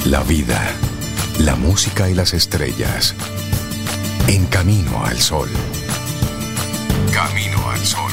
La vida, la música y las estrellas. En Camino al Sol. Camino al Sol.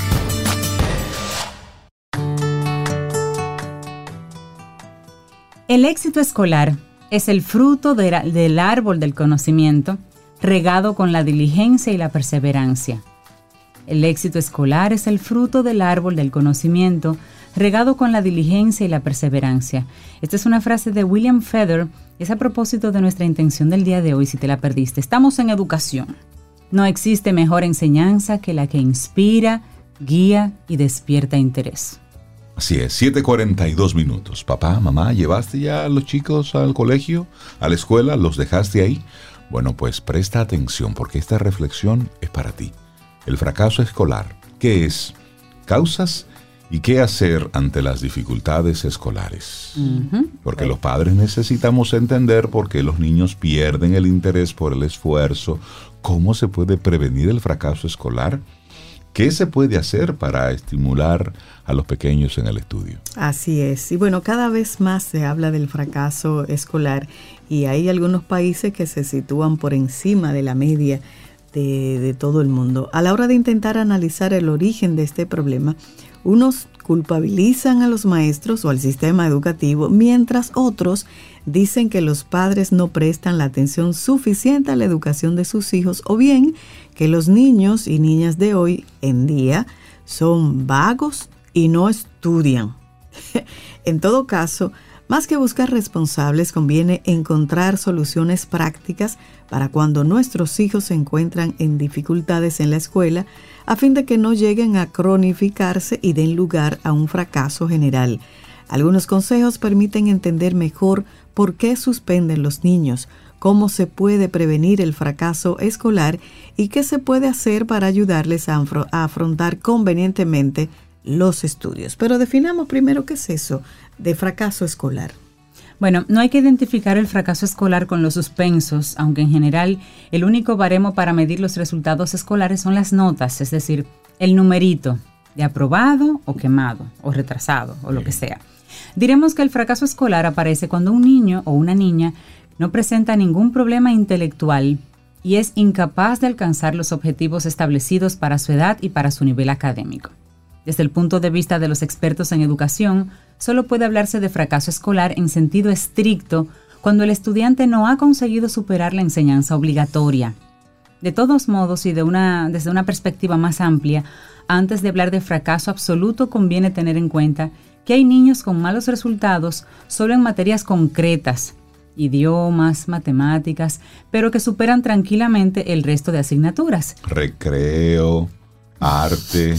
El éxito escolar es el fruto del árbol del conocimiento, regado con la diligencia y la perseverancia. El éxito escolar es el fruto del árbol del conocimiento, regado con la diligencia y la perseverancia. Esta es una frase de William Feather, es a propósito de nuestra intención del día de hoy, si te la perdiste. Estamos en educación. No existe mejor enseñanza que la que inspira, guía y despierta interés. Así es, 7:42. Papá, mamá, ¿llevaste ya a los chicos al colegio, a la escuela? ¿Los dejaste ahí? Bueno, pues presta atención porque esta reflexión es para ti. El fracaso escolar, ¿qué es? Causas y qué hacer ante las dificultades escolares. Porque los padres necesitamos entender por qué los niños pierden el interés por el esfuerzo, cómo se puede prevenir el fracaso escolar. ¿Qué se puede hacer para estimular a los pequeños en el estudio? Así es. Y bueno, cada vez más se habla del fracaso escolar y hay algunos países que se sitúan por encima de la media de todo el mundo. A la hora de intentar analizar el origen de este problema, unos culpabilizan a los maestros o al sistema educativo, mientras otros dicen que los padres no prestan la atención suficiente a la educación de sus hijos o bien que los niños y niñas de hoy en día son vagos y no estudian. En todo caso, más que buscar responsables, conviene encontrar soluciones prácticas para cuando nuestros hijos se encuentran en dificultades en la escuela, a fin de que no lleguen a cronificarse y den lugar a un fracaso general. Algunos consejos permiten entender mejor por qué suspenden los niños, cómo se puede prevenir el fracaso escolar y qué se puede hacer para ayudarles a afrontar convenientemente los estudios. Pero definamos primero qué es eso de fracaso escolar. Bueno, no hay que identificar el fracaso escolar con los suspensos, aunque en general el único baremo para medir los resultados escolares son las notas, es decir, el numerito de aprobado o quemado o retrasado o lo que sea. Diremos que el fracaso escolar aparece cuando un niño o una niña no presenta ningún problema intelectual y es incapaz de alcanzar los objetivos establecidos para su edad y para su nivel académico. Desde el punto de vista de los expertos en educación, solo puede hablarse de fracaso escolar en sentido estricto cuando el estudiante no ha conseguido superar la enseñanza obligatoria. De todos modos y desde una perspectiva más amplia, antes de hablar de fracaso absoluto conviene tener en cuenta que hay niños con malos resultados solo en materias concretas, idiomas, matemáticas, pero que superan tranquilamente el resto de asignaturas. Recreo, arte,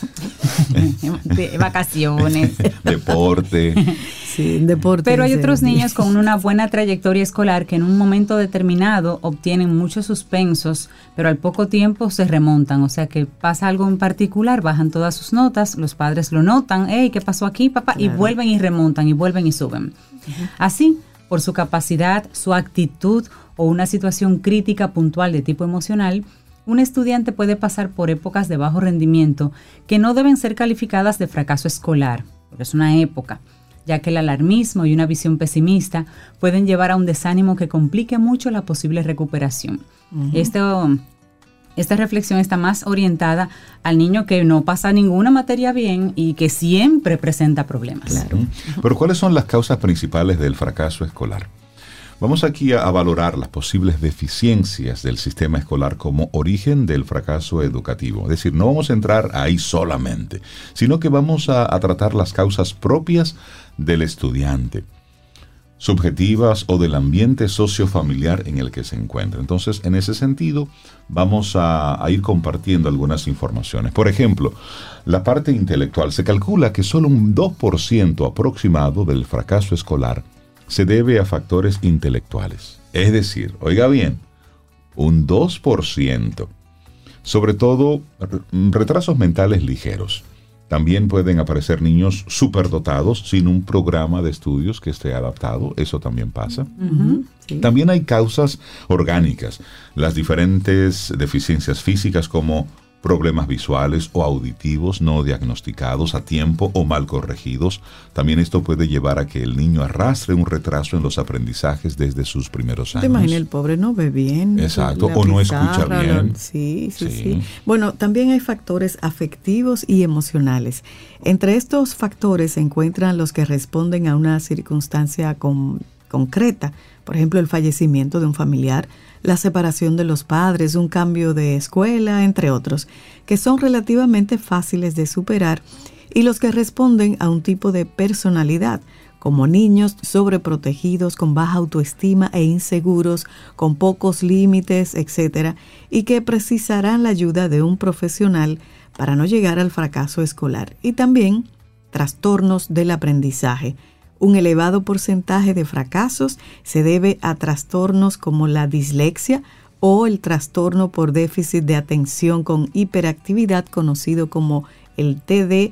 de vacaciones, deporte. Sí, deporte. Pero hay otros niños con una buena trayectoria escolar que en un momento determinado obtienen muchos suspensos, pero al poco tiempo se remontan. O sea que pasa algo en particular, bajan todas sus notas, los padres lo notan, hey, ¿qué pasó aquí, papá? Claro. Y vuelven y remontan, y vuelven y suben. Así, por su capacidad, su actitud o una situación crítica puntual de tipo emocional, un estudiante puede pasar por épocas de bajo rendimiento que no deben ser calificadas de fracaso escolar, porque es una época, ya que el alarmismo y una visión pesimista pueden llevar a un desánimo que complique mucho la posible recuperación. Esta reflexión está más orientada al niño que no pasa ninguna materia bien y que siempre presenta problemas. Claro. Pero ¿cuáles son las causas principales del fracaso escolar? Vamos aquí a valorar las posibles deficiencias del sistema escolar como origen del fracaso educativo. Es decir, no vamos a entrar ahí solamente, sino que vamos a tratar las causas propias del estudiante, subjetivas o del ambiente sociofamiliar en el que se encuentra. Entonces, en ese sentido, vamos a ir compartiendo algunas informaciones. Por ejemplo, la parte intelectual. Se calcula que solo un 2% aproximado del fracaso escolar se debe a factores intelectuales. Es decir, oiga bien, un 2%. Sobre todo, retrasos mentales ligeros. También pueden aparecer niños superdotados sin un programa de estudios que esté adaptado. Eso también pasa. Sí. También hay causas orgánicas. Las diferentes deficiencias físicas como problemas visuales o auditivos no diagnosticados a tiempo o mal corregidos. También esto puede llevar a que el niño arrastre un retraso en los aprendizajes desde sus primeros años. Te imaginas, el pobre no ve bien. Exacto, o no escucha bien. Sí. Bueno, también hay factores afectivos y emocionales. Entre estos factores se encuentran los que responden a una circunstancia concreta, por ejemplo, el fallecimiento de un familiar, la separación de los padres, un cambio de escuela, entre otros, que son relativamente fáciles de superar, y los que responden a un tipo de personalidad, como niños sobreprotegidos, con baja autoestima e inseguros, con pocos límites, etc., y que precisarán la ayuda de un profesional para no llegar al fracaso escolar. Y también trastornos del aprendizaje. Un elevado porcentaje de fracasos se debe a trastornos como la dislexia o el trastorno por déficit de atención con hiperactividad, conocido como el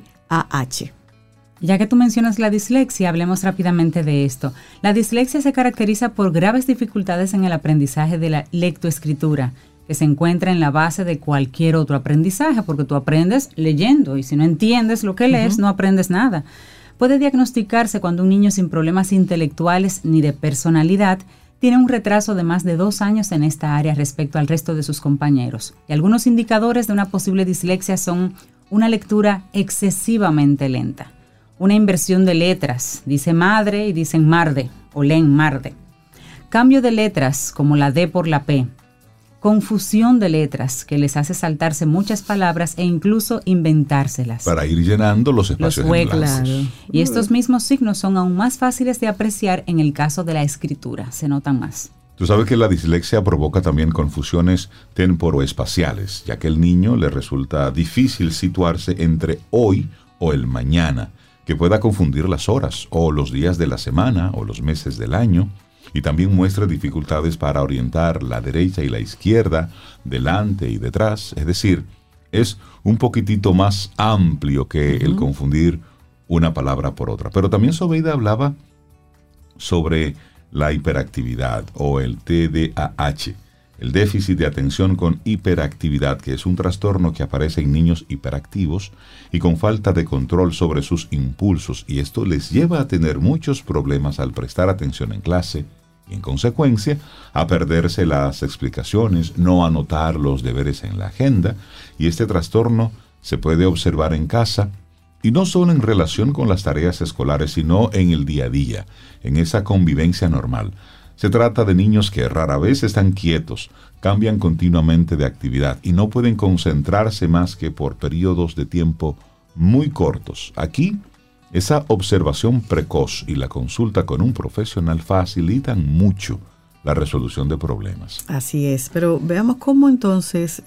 TDAH. Ya que tú mencionas la dislexia, hablemos rápidamente de esto. La dislexia se caracteriza por graves dificultades en el aprendizaje de la lectoescritura, que se encuentra en la base de cualquier otro aprendizaje, porque tú aprendes leyendo y si no entiendes lo que lees, no aprendes nada. Puede diagnosticarse cuando un niño sin problemas intelectuales ni de personalidad tiene un retraso de más de 2 años en esta área respecto al resto de sus compañeros. Y algunos indicadores de una posible dislexia son una lectura excesivamente lenta, una inversión de letras, dice madre y dicen marde o leen marde, cambio de letras como la D por la P, confusión de letras que les hace saltarse muchas palabras e incluso inventárselas. Para ir llenando los espacios en blanco. Claro. Y estos mismos signos son aún más fáciles de apreciar en el caso de la escritura, se notan más. Tú sabes que la dislexia provoca también confusiones temporoespaciales, ya que al niño le resulta difícil situarse entre hoy o el mañana, que pueda confundir las horas o los días de la semana o los meses del año. Y también muestra dificultades para orientar la derecha y la izquierda, delante y detrás. Es decir, es un poquitito más amplio que el confundir una palabra por otra. Pero también Sobeida hablaba sobre la hiperactividad o el TDAH, el déficit de atención con hiperactividad, que es un trastorno que aparece en niños hiperactivos y con falta de control sobre sus impulsos, y esto les lleva a tener muchos problemas al prestar atención en clase y, en consecuencia, a perderse las explicaciones, no anotar los deberes en la agenda, y este trastorno se puede observar en casa, y no solo en relación con las tareas escolares, sino en el día a día, en esa convivencia normal. Se trata de niños que rara vez están quietos, cambian continuamente de actividad y no pueden concentrarse más que por periodos de tiempo muy cortos. Aquí, esa observación precoz y la consulta con un profesional facilitan mucho la resolución de problemas. Así es, pero veamos cómo entonces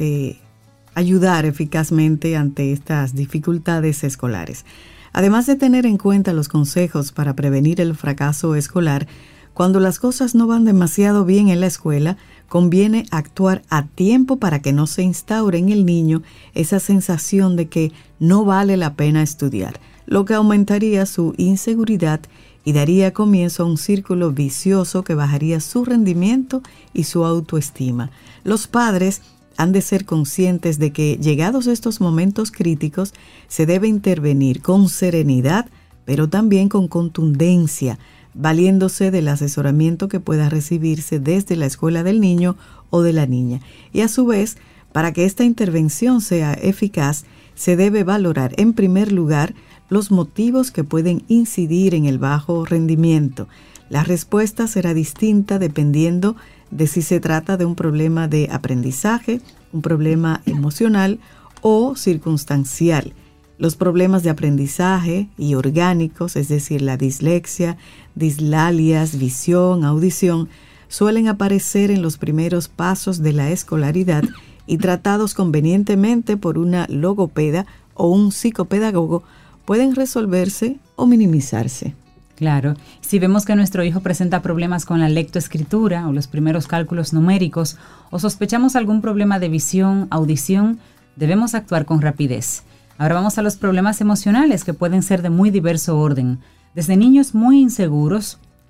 ayudar eficazmente ante estas dificultades escolares. Además de tener en cuenta los consejos para prevenir el fracaso escolar, cuando las cosas no van demasiado bien en la escuela, conviene actuar a tiempo para que no se instaure en el niño esa sensación de que no vale la pena estudiar, lo que aumentaría su inseguridad y daría comienzo a un círculo vicioso que bajaría su rendimiento y su autoestima. Los padres han de ser conscientes de que, llegados estos momentos críticos, se debe intervenir con serenidad, pero también con contundencia, valiéndose del asesoramiento que pueda recibirse desde la escuela del niño o de la niña. Y a su vez, para que esta intervención sea eficaz, se debe valorar en primer lugar los motivos que pueden incidir en el bajo rendimiento. La respuesta será distinta dependiendo de si se trata de un problema de aprendizaje, un problema emocional o circunstancial. Los problemas de aprendizaje y orgánicos, es decir, la dislexia, dislalias, visión, audición, suelen aparecer en los primeros pasos de la escolaridad y, tratados convenientemente por una logopeda o un psicopedagogo, pueden resolverse o minimizarse. Claro, si vemos que nuestro hijo presenta problemas con la lectoescritura o los primeros cálculos numéricos, o sospechamos algún problema de visión, audición, debemos actuar con rapidez. Ahora vamos a los problemas emocionales, que pueden ser de muy diverso orden. Desde niños muy inseguros,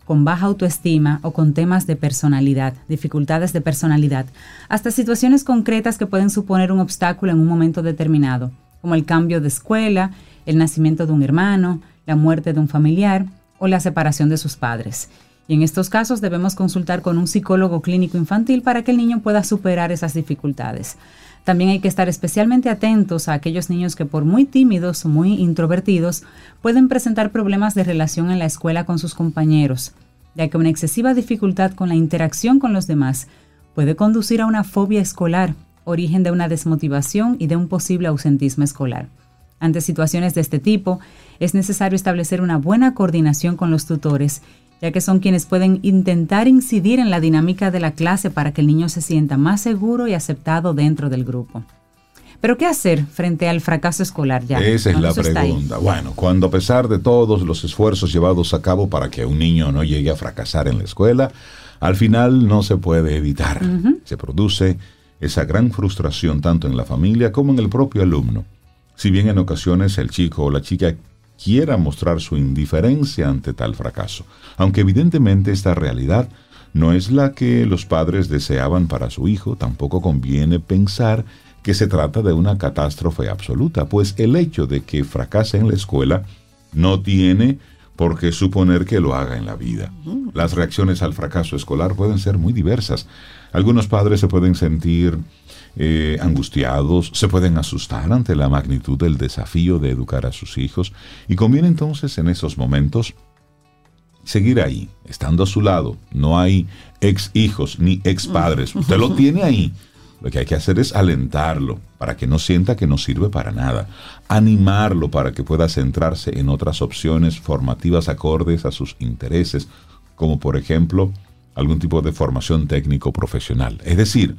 con baja autoestima o con temas de personalidad, dificultades de personalidad, hasta situaciones concretas que pueden suponer un obstáculo en un momento determinado, como el cambio de escuela, el nacimiento de un hermano, la muerte de un familiar o la separación de sus padres. Y en estos casos debemos consultar con un psicólogo clínico infantil para que el niño pueda superar esas dificultades. También hay que estar especialmente atentos a aquellos niños que, por muy tímidos o muy introvertidos, pueden presentar problemas de relación en la escuela con sus compañeros, ya que una excesiva dificultad con la interacción con los demás puede conducir a una fobia escolar, origen de una desmotivación y de un posible ausentismo escolar. Ante situaciones de este tipo, es necesario establecer una buena coordinación con los tutores, ya que son quienes pueden intentar incidir en la dinámica de la clase para que el niño se sienta más seguro y aceptado dentro del grupo. Pero ¿qué hacer frente al fracaso escolar ya? Esa es la pregunta. Bueno, cuando a pesar de todos los esfuerzos llevados a cabo para que un niño no llegue a fracasar en la escuela, al final no se puede evitar. Se produce esa gran frustración tanto en la familia como en el propio alumno. Si bien en ocasiones el chico o la chica quiera mostrar su indiferencia ante tal fracaso, aunque evidentemente esta realidad no es la que los padres deseaban para su hijo, tampoco conviene pensar que se trata de una catástrofe absoluta, pues el hecho de que fracase en la escuela no tiene por qué suponer que lo haga en la vida. Las reacciones al fracaso escolar pueden ser muy diversas. Algunos padres se pueden sentir angustiados, se pueden asustar ante la magnitud del desafío de educar a sus hijos, y conviene entonces en esos momentos seguir ahí, estando a su lado. No hay ex hijos ni ex padres, usted lo tiene ahí. Lo que hay que hacer es alentarlo para que no sienta que no sirve para nada, animarlo para que pueda centrarse en otras opciones formativas acordes a sus intereses, como por ejemplo algún tipo de formación técnico profesional. Es decir,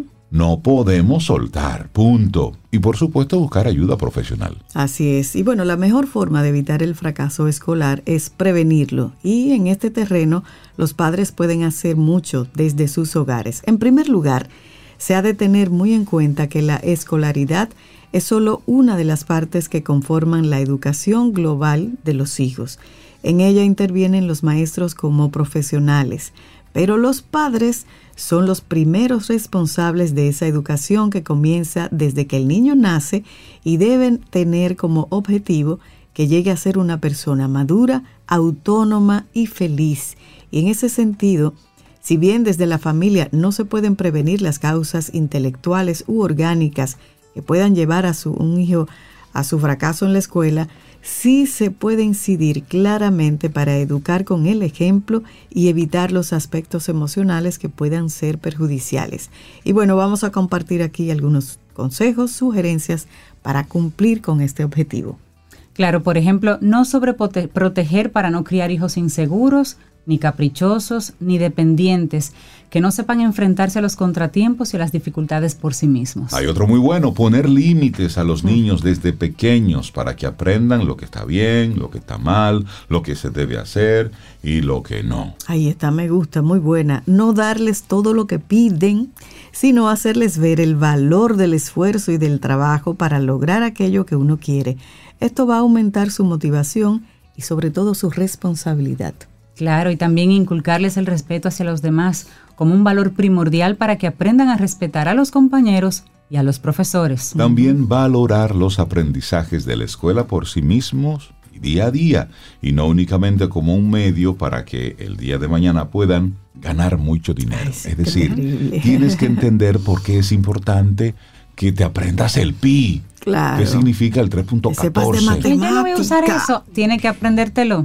no podemos soltar, punto. Y por supuesto buscar ayuda profesional. Así es. Y bueno, la mejor forma de evitar el fracaso escolar es prevenirlo. Y en este terreno los padres pueden hacer mucho desde sus hogares. En primer lugar, se ha de tener muy en cuenta que la escolaridad es solo una de las partes que conforman la educación global de los hijos. En ella intervienen los maestros como profesionales, pero los padres son los primeros responsables de esa educación que comienza desde que el niño nace y deben tener como objetivo que llegue a ser una persona madura, autónoma y feliz. Y en ese sentido, si bien desde la familia no se pueden prevenir las causas intelectuales u orgánicas que puedan llevar a un hijo a su fracaso en la escuela, sí se puede incidir claramente para educar con el ejemplo y evitar los aspectos emocionales que puedan ser perjudiciales. Y bueno, vamos a compartir aquí algunos consejos, sugerencias para cumplir con este objetivo. Claro, por ejemplo, no sobreproteger para no criar hijos inseguros, ni caprichosos, ni dependientes, que no sepan enfrentarse a los contratiempos y a las dificultades por sí mismos. Hay otro muy bueno, poner límites a los niños desde pequeños para que aprendan lo que está bien, lo que está mal, lo que se debe hacer y lo que no. Ahí está, me gusta, muy buena. No darles todo lo que piden, sino hacerles ver el valor del esfuerzo y del trabajo para lograr aquello que uno quiere. Esto va a aumentar su motivación y sobre todo su responsabilidad. Claro, y también inculcarles el respeto hacia los demás como un valor primordial para que aprendan a respetar a los compañeros y a los profesores. También valorar los aprendizajes de la escuela por sí mismos y día a día, y no únicamente como un medio para que el día de mañana puedan ganar mucho dinero. Ay, sí, es decir, terrible. Tienes que entender por qué es importante que te aprendas el pi. Claro. ¿Qué significa el 3.14? Yo no voy a usar eso, tiene que aprendértelo.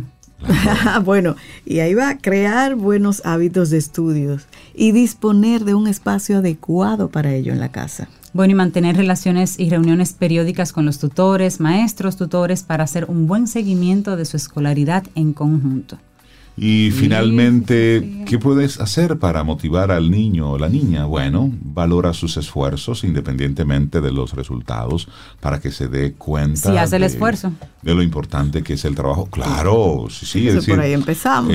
Bueno, y ahí va a crear buenos hábitos de estudios y disponer de un espacio adecuado para ello en la casa. Bueno, y mantener relaciones y reuniones periódicas con los tutores, maestros, tutores, para hacer un buen seguimiento de su escolaridad en conjunto. Y finalmente, ¿qué puedes hacer para motivar al niño o la niña? Bueno, valora sus esfuerzos independientemente de los resultados para que se dé cuenta si hace el esfuerzo de lo importante que es el trabajo. Claro, sí, es decir, por ahí empezamos.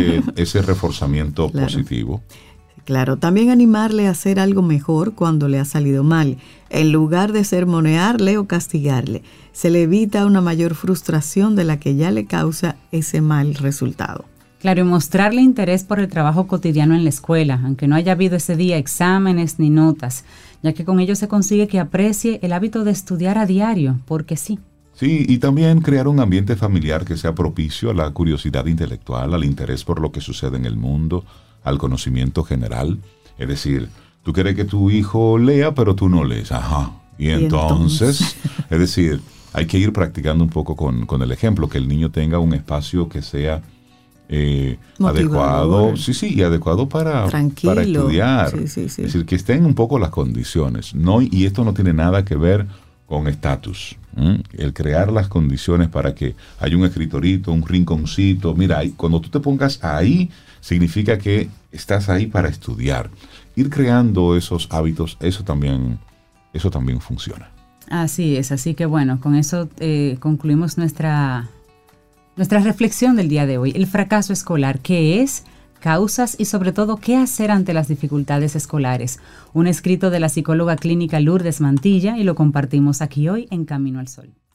Ese reforzamiento claro. positivo. Claro, también animarle a hacer algo mejor cuando le ha salido mal. En lugar de sermonearle o castigarle, se le evita una mayor frustración de la que ya le causa ese mal resultado. Claro, y mostrarle interés por el trabajo cotidiano en la escuela, aunque no haya habido ese día exámenes ni notas, ya que con ello se consigue que aprecie el hábito de estudiar a diario, porque sí. Sí, y también crear un ambiente familiar que sea propicio a la curiosidad intelectual, al interés por lo que sucede en el mundo, al conocimiento general. Es decir, tú quieres que tu hijo lea, pero tú no lees. Ajá. Y entonces, es decir, hay que ir practicando un poco con el ejemplo, que el niño tenga un espacio que sea adecuado, y adecuado para estudiar. Sí. Es decir, que estén un poco las condiciones, ¿no? Y esto no tiene nada que ver con estatus. El crear las condiciones para que haya un escritorito, un rinconcito. Mira, cuando tú te pongas ahí, significa que estás ahí para estudiar. Ir creando esos hábitos, eso también funciona. Así es, así que bueno, con eso concluimos nuestra reflexión del día de hoy. El fracaso escolar, ¿qué es? Causas y sobre todo, ¿qué hacer ante las dificultades escolares? Un escrito de la psicóloga clínica Lourdes Mantilla y lo compartimos aquí hoy en Camino al Sol.